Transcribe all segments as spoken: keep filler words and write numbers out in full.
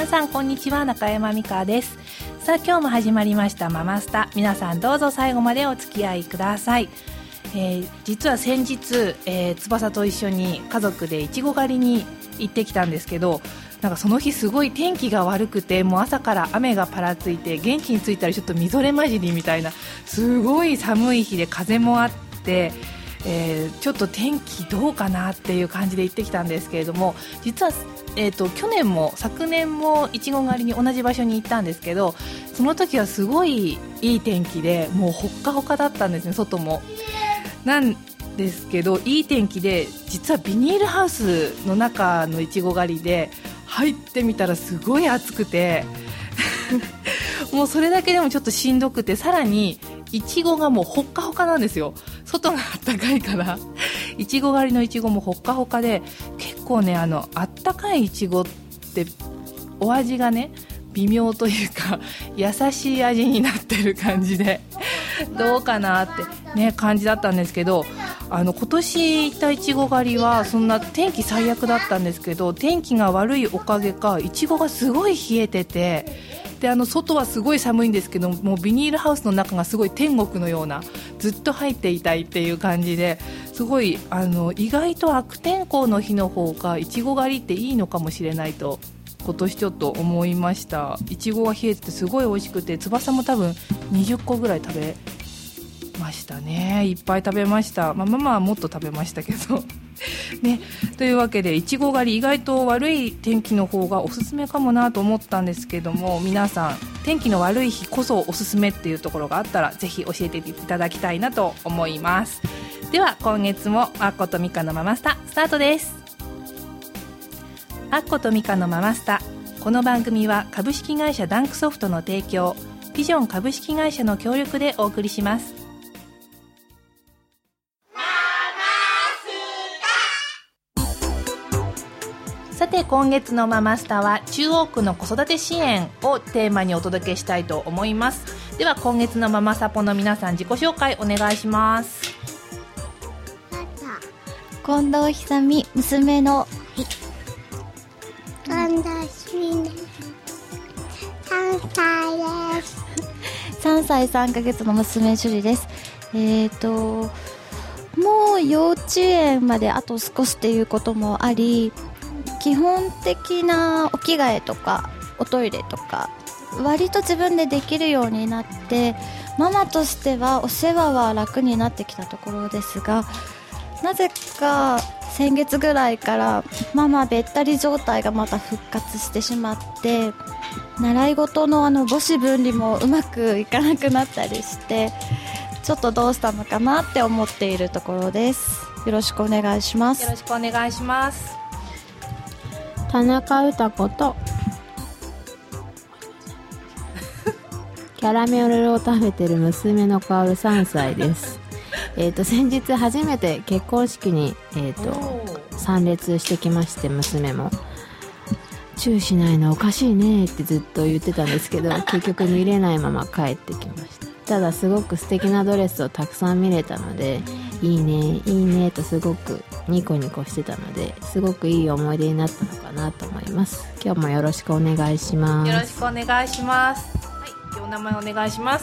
さんこんにちは、中山美香です。さあ今日も始まりましたママスタ。皆さんどうぞ最後までお付き合いください。えー、実は先日、えー、翼と一緒に家族でいちご狩りに行ってきたんですけど、なんかその日すごい天気が悪くて、もう朝から雨がぱらついて、現地に着いたらちょっとみぞれ混じりみたいなすごい寒い日で風もあって、えー、ちょっと天気どうかなっていう感じで行ってきたんですけれども、実は、えーと、去年も昨年もいちご狩りに同じ場所に行ったんですけど、その時はすごいいい天気で、もうほっかほかだったんですね。外もなんですけど、いい天気で、実はビニールハウスの中のいちご狩りで入ってみたらすごい暑くてもうそれだけでもちょっとしんどくて、さらにいちごがもうほっかほかなんですよ。外があったかいからいちご狩りのいちごもほっかほかで、結構ね、あのあったかいいちごってお味がね微妙というか優しい味になってる感じでどうかなって、ね、感じだったんですけど、あの今年行ったいちご狩りはそんな天気最悪だったんですけど、天気が悪いおかげかいちごがすごい冷えてて、であの外はすごい寒いんですけど、もうビニールハウスの中がすごい天国のような、ずっと入っていたいっていう感じで、すごいあの意外と悪天候の日の方がいちご狩りっていいのかもしれないと今年ちょっと思いました。いちごが冷えててすごい美味しくて、翼も多分にじゅっこぐらい食べましたね。いっぱい食べました。まあ、ママはもっと食べましたけどね、というわけでいちご狩り、意外と悪い天気の方がおすすめかもなと思ったんですけども、皆さん天気の悪い日こそおすすめっていうところがあったらぜひ教えていただきたいなと思います。では今月もあっことみかのママスタスタートです。あっことみかのママスタ。この番組は株式会社ダンクソフトの提供、ピジョン株式会社の協力でお送りします。さて今月のママスタは中央区の子育て支援をテーマにお届けしたいと思います。では今月のママサポの皆さん、自己紹介お願いします。 近藤ひさみ、娘の近藤しみね、さんさいです。 さんさいさんかげつの娘樹里です。えーともう幼稚園まであと少しっていうこともあり、基本的なお着替えとかおトイレとか割と自分でできるようになって、ママとしてはお世話は楽になってきたところですが、なぜか先月ぐらいからママべったり状態がまた復活してしまって、習い事のあの母子分離もうまくいかなくなったりして、ちょっとどうしたのかなって思っているところです。よろしくお願いします。 よろしくお願いします。 田中歌子とキャラメルを食べてる娘のかおるさんさいです。えーと先日初めて結婚式に、えーと参列してきまして、娘もチューしないのおかしいねってずっと言ってたんですけど結局見れないまま帰ってきました。ただすごく素敵なドレスをたくさん見れたので、いいねいいねとすごくニコニコしてたので、すごくいい思い出になったのかなと思います。今日もよろしくお願いします。 よろしくお願いします。はい、お名前お願いします。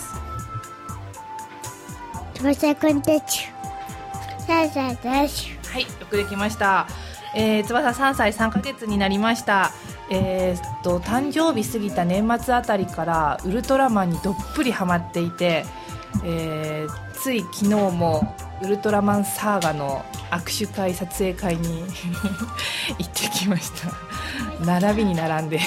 翼くんでちゅ、さんさいです。 はい、よくできました。えー、翼さんさいさんかげつになりました。えー、っと誕生日過ぎた年末あたりからウルトラマンにどっぷりハマっていて、えー、つい昨日もウルトラマンサーガの握手会撮影会に行ってきました。並びに並んで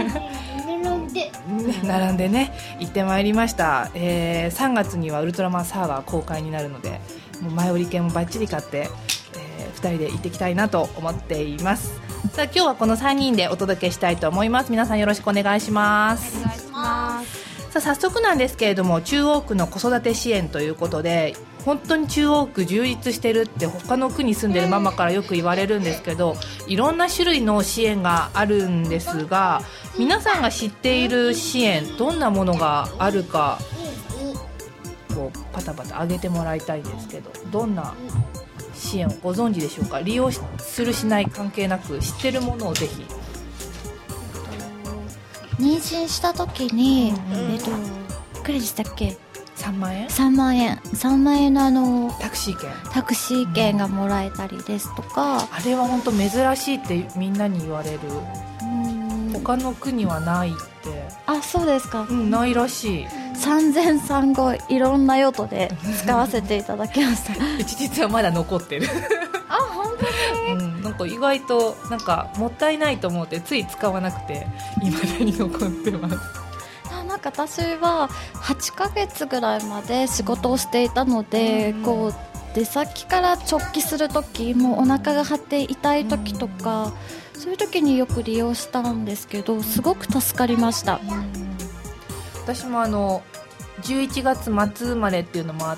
並んでね行ってまいりました。えー、さんがつにはウルトラマンサーガ公開になるので、もう前売り券もバッチリ買って、えー、ふたりで行ってきたいなと思っています。さあ今日はこのさんにんでお届けしたいと思います。皆さんよろしくお願いします。 お願いします。 さあ早速なんですけれども、中央区の子育て支援ということで、本当に中央区充実してるって他の区に住んでるママからよく言われるんですけど、いろんな種類の支援があるんですが、皆さんが知っている支援どんなものがあるかこうパタパタ上げてもらいたいんですけど、どんな支援をご存知でしょうか。利用するしない関係なく知ってるものをぜひ。 妊娠した時に、 うんうん、 えっといくらでしたっけ？ さんまんえんさんまんえんさんまんえんのあのタクシー券タクシー券がもらえたりですとか、 あれは本当珍しいってみんなに言われる。 うん他の国はないって。 あ、そうですか、 うん、ないらしい。 産前産後いろんな用途で使わせていただきましたうち実はまだ残ってるあ、本当に、 うん、なんか意外となんかもったいないと思ってつい使わなくて未だに残ってますあ、なんか私ははちかげつぐらいまで仕事をしていたので、 うん、 こう出先から直帰するとき、もうお腹が張って痛いときとか、うん、そういうときによく利用したんですけど、すごく助かりました。うん、 私もあのじゅういちがつまつ生まれっていうのもあって、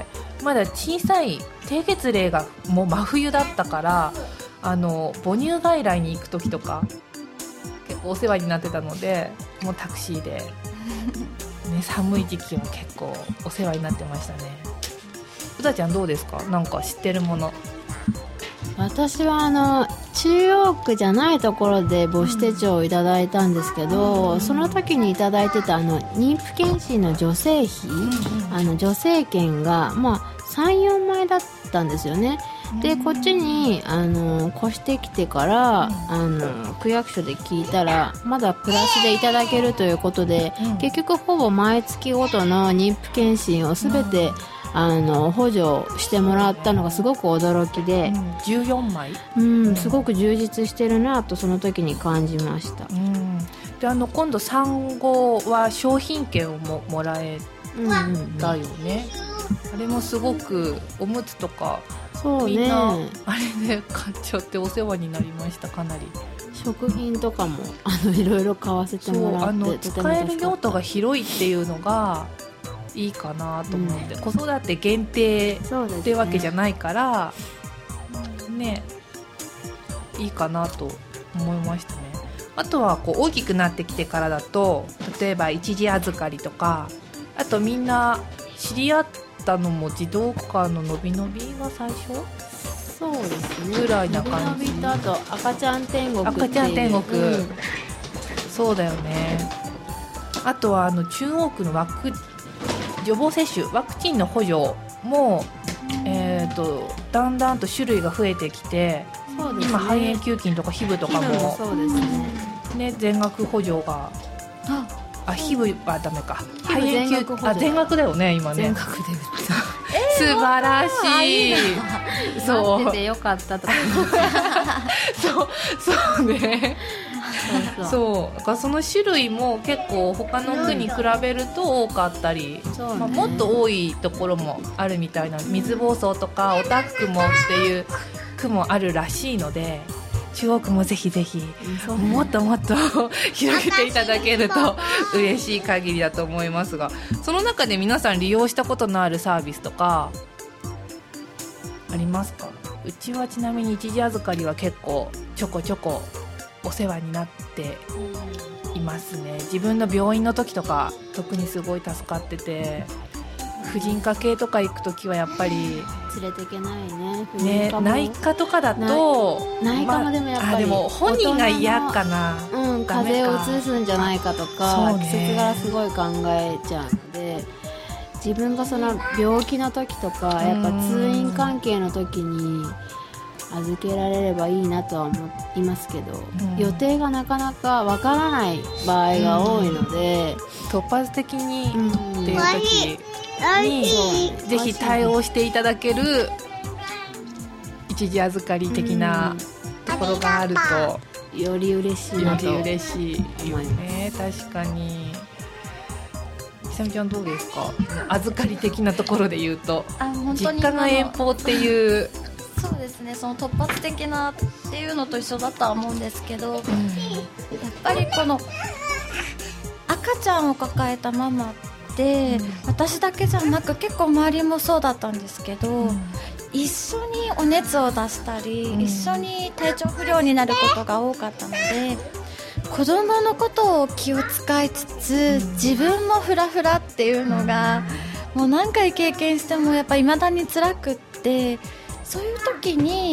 まだ小さい低血齢がもう真冬だったから、あの母乳外来に行く時とか結構お世話になってたので、もうタクシーで、ね、寒い時期も結構お世話になってましたね。うたちゃんどうですか？なんか知ってるもの。 私はあの中央区じゃないところで母子手帳をいただいたんですけど、うん、その時にいただいてたあの妊婦健診の助成費、うん、あの助成券が、まあ、さん、よんまいだったんですよね。でこっちにあの越してきてから、うん、あの区役所で聞いたらまだプラスでいただけるということで、うん、結局ほぼ毎月ごとの妊婦健診を全て、うん、あの補助してもらったのがすごく驚きで、うん、 じゅうよんまい、 うん、すごく充実してるなとその時に感じました。 うん、であの今度産後は商品券を も, もらえたよね、うんうん、あれもすごくおむつとかそうね、 みんなあれで買っちゃってお世話になりました。かなり食品とかもあのいろいろ買わせてもらって、 あの使える用途が広いっていうのがいいかなと思って、うん、子育て限定ってわけじゃないから ね, ねいいかなと思いましたね。あとはこう大きくなってきてからだと、例えば一時預かりとか、あとみんな知り合ったのも児童館ののびのびが最初そうですねぐらいな感じ。 のびのびとあと赤ちゃん天国っていう、 赤ちゃん天国、うん、そうだよね。あとはあの中央区のワク予防接種ワクチンの補助も、えー、とだんだんと種類が増えてきて、そうですね、今肺炎球菌とかヒブとかも、 そうですね、 ね、全額補助がああヒブはダメか、 肺炎球菌あ全額だよね今ね。 全額で売った素晴らしい。 そう待っててよかったとかそうそうねそうそうだからその種類も結構他の区に比べると多かったり、そうね、まあ、もっと多いところもあるみたいな、水疱瘡とかオタックもっていう区もあるらしいので、中央区もぜひぜひ、ね、もっともっと広げていただけると嬉しい限りだと思いますが、その中で皆さん利用したことのあるサービスとかありますか？うちはちなみに一時預かりは結構ちょこちょこお世話になっていますね。自分の病院の時とか特にすごい助かってて、婦人科系とか行く時はやっぱり連れていけないね。 ね、内科とかだと内科もでもやっぱり、まあ、 でも本人が嫌かな、 うん、風邪をうつすんじゃないかとか、季節柄すごい考えちゃうので、自分がその病気の時とかやっぱ通院関係の時に預けられればいいなとは思いますけど、うん、予定がなかなかわからない場合が多いので、 うん、突発的にっていう時に、うん、ぜひ対応していただける一時預かり的なところがあるとより嬉しいなとより嬉しいよね。確かに。ひさみちゃんどうですか？預かり的なところで言うと、 あ、本当に実家の遠方っていうそうですね、その突発的なっていうのと一緒だとは思うんですけど、うん、やっぱりこの赤ちゃんを抱えたママって、うん、私だけじゃなく結構周りもそうだったんですけど、うん、一緒にお熱を出したり、うん、一緒に体調不良になることが多かったので、子供のことを気を使いつつ、うん、自分もフラフラっていうのが、うん、もう何回経験してもやっぱ未だに辛くって、そういう時に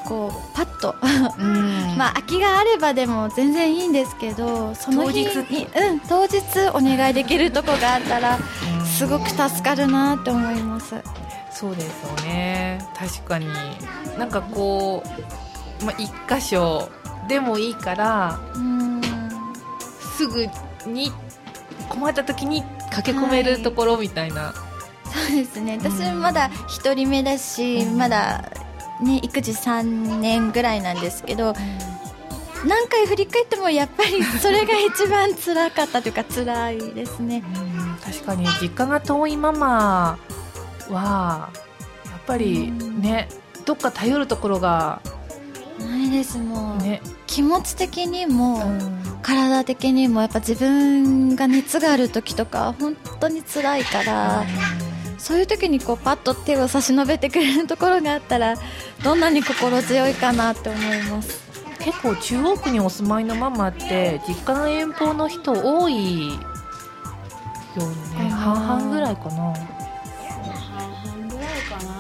こうパッとうんまあ空きがあればでも全然いいんですけど、その日に当日うん、当日お願いできるとこがあったらすごく助かるなって思います。 そうですよね。確かになんかこう、まあ、一箇所でもいいからうんすぐに困った時に駆け込めるところみたいな、 そうですね、私まだ一人目だし、 うんまだ、ね、育児さんねんぐらいなんですけど、何回振り返ってもやっぱりそれが一番辛かったというか辛いですね。 うん確かに実家が遠いママはやっぱりね、どっか頼るところがないですもう、 ね、 気持ち的にも、 うん体的にもやっぱ自分が熱がある時とか本当に辛いから、そういう時にこうパッと手を差し伸べてくれるところがあったらどんなに心強いかなって思います。 結構中央区にお住まいのママって実家の遠方の人多いよね。半々ぐらいかな。 半々ぐらいかな。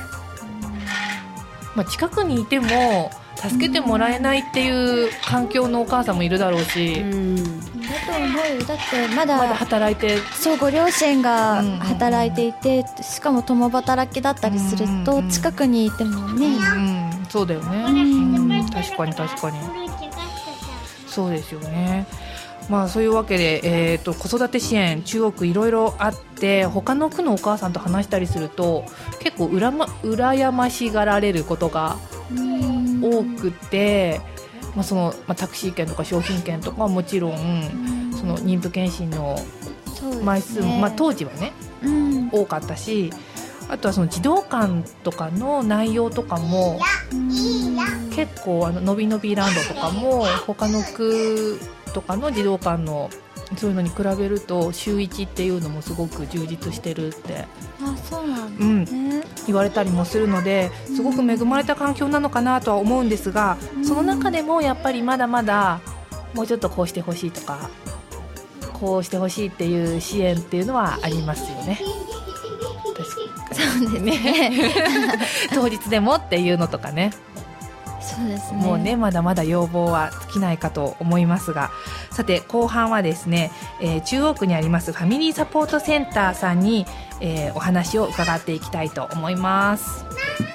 まあ、近くにいても助けてもらえないっていう環境のお母さんもいるだろうし、 うんだと思うよ。だってまだ、 まだ働いてそうご両親がうん働いていて、しかも共働きだったりすると、 うん近くにいてもね、 うんそうだよね、 んうん確かに確かにそうですよね。まあそういうわけで、えー、と子育て支援中央区いろいろあって他の区のお母さんと話したりすると結構うら、ま、羨ましがられることがうん多くて、まあそのまあ、タクシー券とか商品券とかはもちろんその妊婦健診のそうですね枚数も、まあ、当時はねうん多かったし、あとはその児童館とかの内容とかも結構あののびのびランドとかも他の区とかの児童館のそういうのに比べると週いちっていうのもすごく充実してるってあそうなんうんですね、 言われたりもするのですごく恵まれた環境なのかなとは思うんですが、その中でもやっぱりまだまだもうちょっとこうしてほしいとかこうしてほしいっていう支援っていうのはありますよね。 そうですね当日でもっていうのとかね、 そうですねもうねまだまだ要望は尽きないかと思いますが、さて後半はですね、えー、中央区にありますファミリーサポートセンターさんに、えー、お話を伺っていきたいと思います。